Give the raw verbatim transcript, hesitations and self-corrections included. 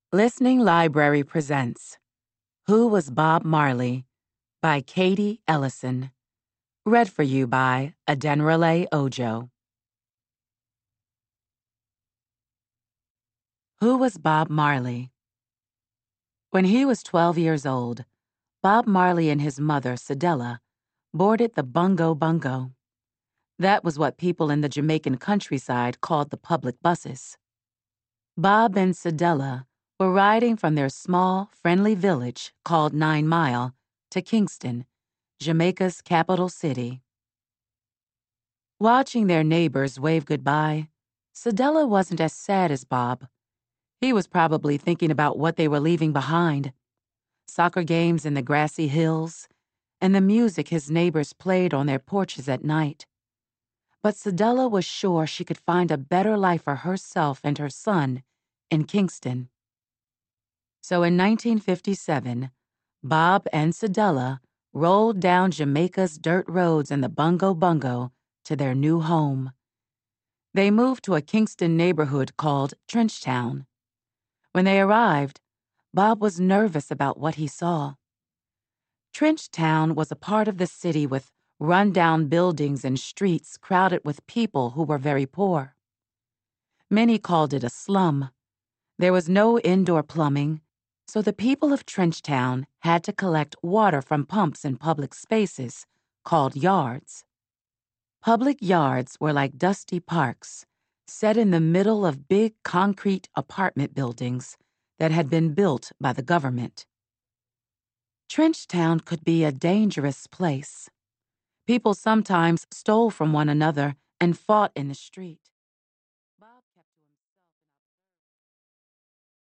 Listening Library presents Who Was Bob Marley by Katie Ellison. Read for you by Adenrale Ojo. Who was Bob Marley? When he was twelve years old, Bob Marley and his mother, Cedella, boarded the Bungo Bungo. That was what people in the Jamaican countryside called the public buses. Bob and Cedella were riding from their small, friendly village called Nine Mile to Kingston, Jamaica's capital city. Watching their neighbors wave goodbye, Cedella wasn't as sad as Bob. He was probably thinking about what they were leaving behind: soccer games in the grassy hills, and the music his neighbors played on their porches at night. But Cedella was sure she could find a better life for herself and her son in Kingston. So in nineteen fifty-seven, Bob and Cedella rolled down Jamaica's dirt roads in the Bungo Bungo to their new home. They moved to a Kingston neighborhood called Trenchtown. When they arrived, Bob was nervous about what he saw. Trenchtown was a part of the city with run-down buildings and streets crowded with people who were very poor. Many called it a slum. There was no indoor plumbing, so the people of Trenchtown had to collect water from pumps in public spaces called yards. Public yards were like dusty parks, set in the middle of big concrete apartment buildings that had been built by the government. Trenchtown could be a dangerous place. People sometimes stole from one another and fought in the street.